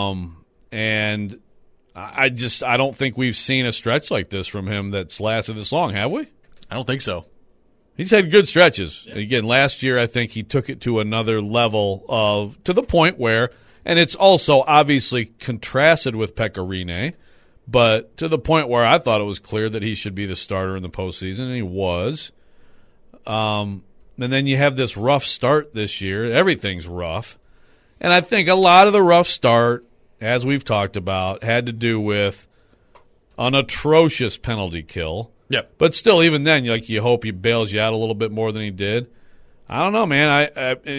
Speaker 5: And I don't think we've seen a stretch like this from him that's lasted this long, have we?
Speaker 4: I don't think so.
Speaker 5: He's had good stretches. Yeah. Again, last year I think he took it to another level to the point where, and it's also obviously contrasted with Pekka Rinne, but to the point where I thought it was clear that he should be the starter in the postseason, and he was. And then you have this rough start this year. Everything's rough. And I think a lot of the rough start, as we've talked about, had to do with an atrocious penalty kill.
Speaker 4: Yep.
Speaker 5: But still, even then, you hope he bails you out a little bit more than he did. I don't know, man.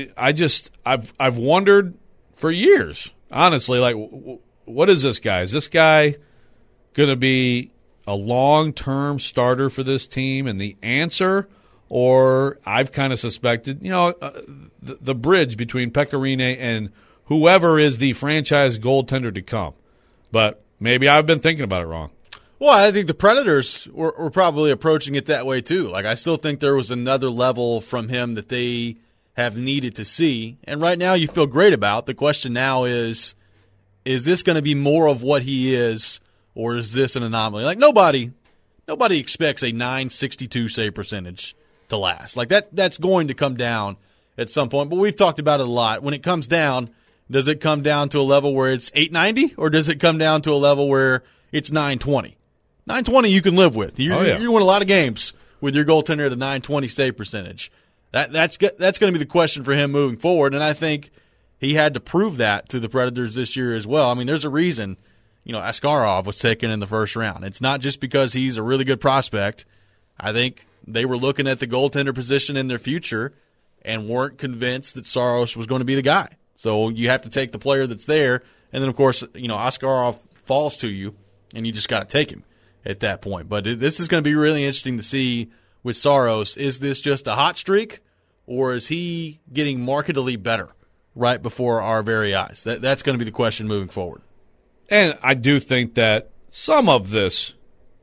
Speaker 5: I've wondered for years, honestly, like, what is this guy? Is this guy going to be a long-term starter for this team? And the answer, or I've kind of suspected, the bridge between Pekka Rinne and whoever is the franchise goaltender to come. But maybe I've been thinking about it wrong.
Speaker 4: Well, I think the Predators were probably approaching it that way too. Like, I still think there was another level from him that they have needed to see. And right now you feel great about. The question now is this going to be more of what he is, or is this an anomaly? Like, nobody expects a .962 save percentage to last. Like, that's going to come down at some point. But we've talked about it a lot. When it comes down, does it come down to a level where it's .890, or does it come down to a level where it's .920? .920 you can live with. You win a lot of games with your goaltender at a .920 save percentage. That's going to be the question for him moving forward, and I think he had to prove that to the Predators this year as well. I mean, there's a reason, Askarov was taken in the first round. It's not just because he's a really good prospect. I think they were looking at the goaltender position in their future and weren't convinced that Saros was going to be the guy. So you have to take the player that's there, and then, of course, Askarov falls to you, and you just got to take him at that point. But this is going to be really interesting to see with Saros. Is this just a hot streak, or is he getting markedly better right before our very eyes? That's going to be the question moving forward.
Speaker 5: And I do think that some of this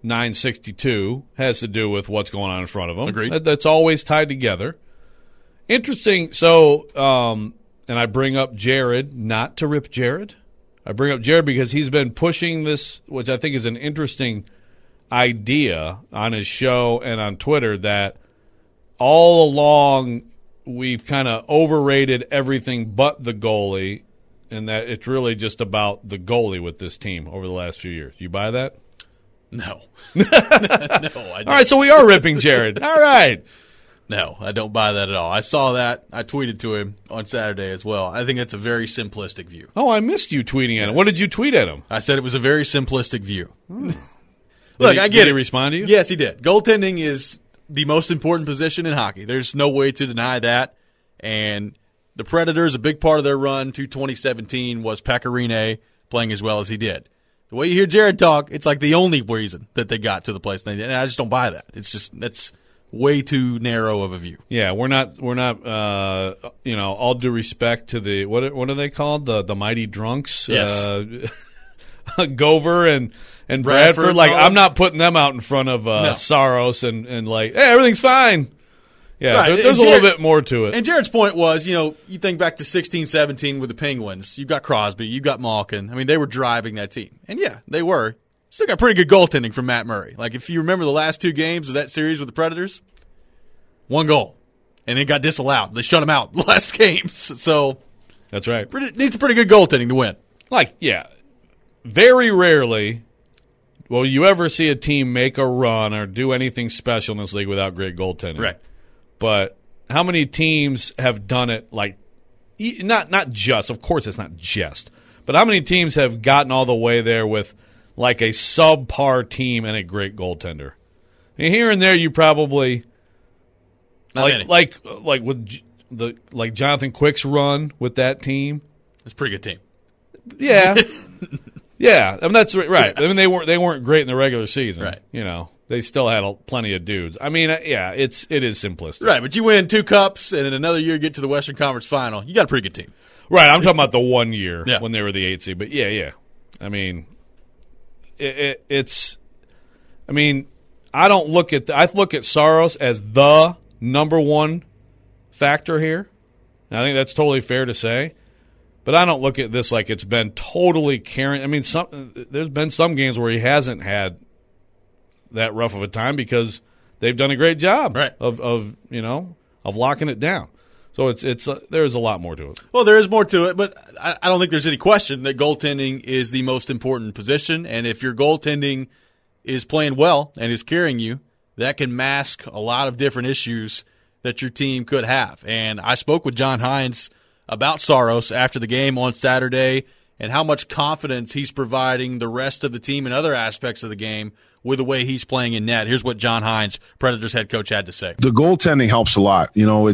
Speaker 5: .962 has to do with what's going on in front of him.
Speaker 4: Agreed.
Speaker 5: That's always tied together. Interesting. So, and I bring up Jared, not to rip Jared. I bring up Jared because he's been pushing this, which I think is an interesting idea on his show and on Twitter, that all along we've kind of overrated everything but the goalie, and that it's really just about the goalie with this team over the last few years. You buy that?
Speaker 4: No. No, I don't.
Speaker 5: All right, so we are ripping Jared. All right.
Speaker 4: No, I don't buy that at all. I saw that. I tweeted to him on Saturday as well. I think it's a very simplistic view.
Speaker 5: Oh, I missed you tweeting at him. What did you tweet at him?
Speaker 4: I said it was a very simplistic view.
Speaker 5: Look, I get it. Did he respond to you?
Speaker 4: Yes, he did. Goaltending is the most important position in hockey. There's no way to deny that. And the Predators, a big part of their run to 2017 was Pekka Rinne playing as well as he did. The way you hear Jared talk, it's like the only reason that they got to the place they did. And I just don't buy that. It's just, that's way too narrow of a view.
Speaker 5: Yeah, we're not all due respect to the, what are they called? The Mighty Drunks?
Speaker 4: Yes.
Speaker 5: Gover and Bradford. Like, I'm not putting them out in front of Saros and like, hey, everything's fine. Yeah,
Speaker 4: right.
Speaker 5: There's a little bit more to it.
Speaker 4: And Jared's point was, you think back to 16-17 with the Penguins. You've got Crosby, you've got Malkin. I mean, they were driving that team. And, yeah, they were. Still got pretty good goaltending from Matt Murray. Like, if you remember the last two games of that series with the Predators, 1 goal. And it got disallowed. They shut him out the last games. So
Speaker 5: that's right.
Speaker 4: Needs a pretty good goaltending to win.
Speaker 5: Like, yeah, very rarely will you ever see a team make a run or do anything special in this league without great goaltending.
Speaker 4: Right.
Speaker 5: But how many teams have done it, like, not just, of course it's not just, but how many teams have gotten all the way there with, like, a subpar team and a great goaltender? And here and there you probably, like with Jonathan Quick's run with that team.
Speaker 4: It's a pretty good team.
Speaker 5: Yeah. Yeah, I mean, that's right. I mean, they weren't great in the regular season.
Speaker 4: Right.
Speaker 5: They still had plenty of dudes. I mean, yeah, it is simplistic.
Speaker 4: Right, but you win 2 cups and in another year get to the Western Conference Final. You got a pretty good team.
Speaker 5: Right, I'm talking about the 1 year when they were the 8th seed. But yeah. I mean, it's. I mean, I look at Saros as the number one factor here. And I think that's totally fair to say. But I don't look at this like it's been totally carrying. I mean, there's been some games where he hasn't had that rough of a time because they've done a great job of locking it down. So there's a lot more to it.
Speaker 4: Well, there is more to it, but I don't think there's any question that goaltending is the most important position. And if your goaltending is playing well and is carrying you, that can mask a lot of different issues that your team could have. And I spoke with John Hines about Saros after the game on Saturday, and how much confidence he's providing the rest of the team in other aspects of the game with the way he's playing in net. Here's what John Hines, Predators head coach, had to say.
Speaker 14: The goaltending helps a lot. You know,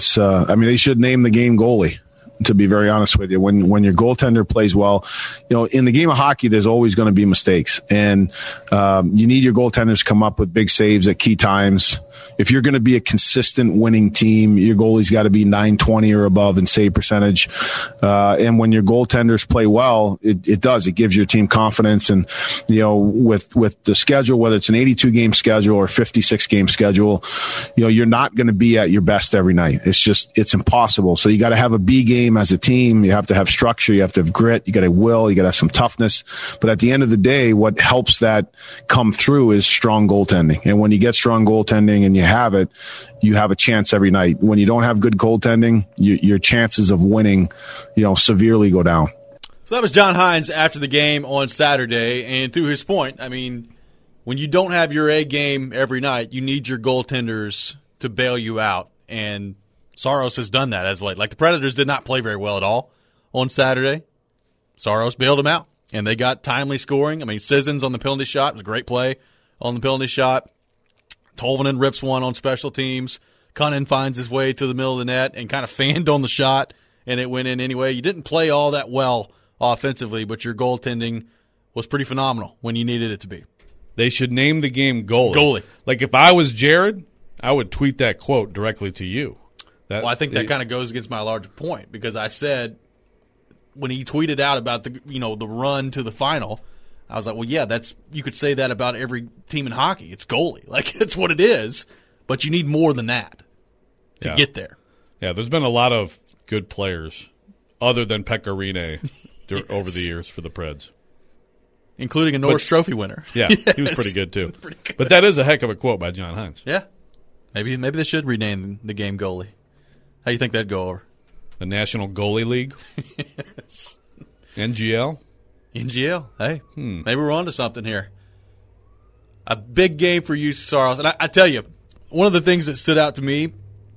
Speaker 14: they should name the game goalie, to be very honest with you. When your goaltender plays well, you know, in the game of hockey, there's always going to be mistakes, and you need your goaltenders to come up with big saves at key times. If you're going to be a consistent winning team, your goalie's got to be .920 or above in save percentage. And when your goaltenders play well, it gives your team confidence. And, you know, with the schedule, whether it's an 82-game schedule or 56-game schedule, you know, you're not going to be at your best every night. It's impossible. So you got to have a B game as a team. You have to have structure. You have to have grit. You got to have will. You got to have some toughness. But at the end of the day, what helps that come through is strong goaltending. And when you get strong goaltending and you have it, you have a chance every night. When you don't have good goaltending, your chances of winning, you know, severely go down.
Speaker 4: So that was John Hines after the game on Saturday. And to his point, I mean, when you don't have your A game every night, you need your goaltenders to bail you out. And Saros has done that as of late. Like, the Predators did not play very well at all on Saturday. Saros bailed them out, and they got timely scoring. I mean, Sissons on the penalty shot was a great play on the penalty shot. Tolvanen rips one on special teams. Cunnin finds his way to the middle of the net and kind of fanned on the shot, and it went in anyway. You didn't play all that well offensively, but your goaltending was pretty phenomenal when you needed it to be.
Speaker 5: They should name the game goalie. Like, if I was Jared, I would tweet that quote directly to you.
Speaker 4: Well, I think that kind of goes against my larger point, because I said when he tweeted out about the run to the final, I was like, well, yeah, you could say that about every team in hockey. It's goalie. Like, it's what it is, but you need more than that to get there.
Speaker 5: Yeah, there's been a lot of good players other than Pekka Rinne over the years for the Preds.
Speaker 4: Including a Norris Trophy winner.
Speaker 5: Yeah, he was pretty good too. But that is a heck of a quote by John Hines.
Speaker 4: Yeah. Maybe they should rename the game goalie. How do you think that'd go over?
Speaker 5: The National Goalie League?
Speaker 4: Yes.
Speaker 5: NGL?
Speaker 4: NGL. Hey, maybe we're on to something here. A big game for UC Saros. And I tell you, one of the things that stood out to me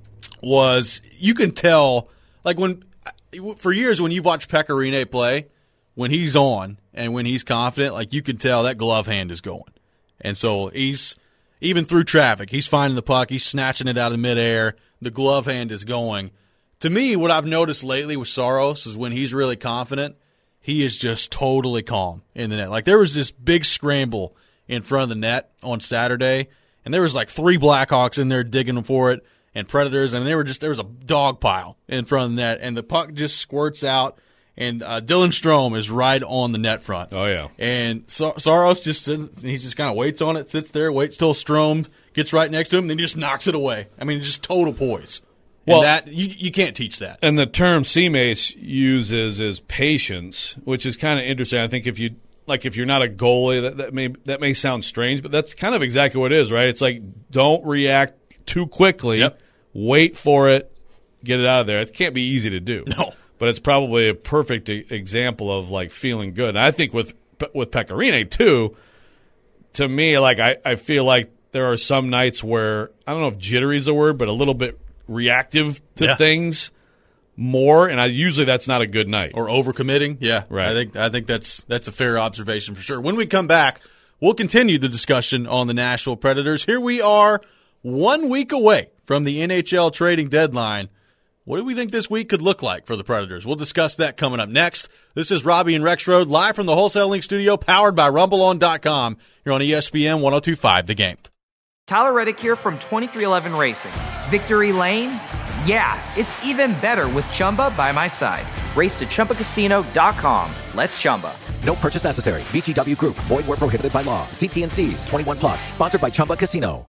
Speaker 4: was you can tell, like, for years when you've watched Pekka Rinne play, when he's on and when he's confident, like, you can tell that glove hand is going. And so he's, even through traffic, he's finding the puck, he's snatching it out of midair, the glove hand is going. To me, what I've noticed lately with Saros is when he's really confident, he is just totally calm in the net. Like, there was this big scramble in front of the net on Saturday, and there was like 3 Blackhawks in there digging for it, and Predators, and there was a dog pile in front of the net, and the puck just squirts out, and Dylan Strome is right on the net front.
Speaker 5: Oh, yeah.
Speaker 4: And Saros just sits, he just kind of waits on it, sits there, waits till Strome gets right next to him, and then he just knocks it away. I mean, just total poise. Well, and that you can't teach that.
Speaker 5: And the term C-Mace uses is patience, which is kind of interesting. I think if you're not a goalie, that may sound strange, but that's kind of exactly what it is, right? It's like, don't react too quickly.
Speaker 4: Yep.
Speaker 5: Wait for it, get it out of there. It can't be easy to do.
Speaker 4: No.
Speaker 5: But it's probably a perfect example of, like, feeling good. And I think with Pekka Rinne, too, to me, like, I feel like there are some nights where, I don't know if jittery is a word, but a little bit reactive to things more, and usually that's not a good night.
Speaker 4: Or overcommitting. Yeah.
Speaker 5: Right.
Speaker 4: I think that's a fair observation for sure. When we come back, we'll continue the discussion on the Nashville Predators. Here we are 1 week away from the NHL trading deadline. What do we think this week could look like for the Predators? We'll discuss that coming up next. This is Robbie and Rexroad live from the Wholesale Link studio, powered by RumbleOn.com. You're on ESPN 102.5 The Game.
Speaker 15: Tyler Reddick here from 2311 Racing. Victory Lane? Yeah, it's even better with Chumba by my side. Race to ChumbaCasino.com. Let's Chumba.
Speaker 16: No purchase necessary. VGW Group. Void where prohibited by law. See T&Cs. 21+. Sponsored by Chumba Casino.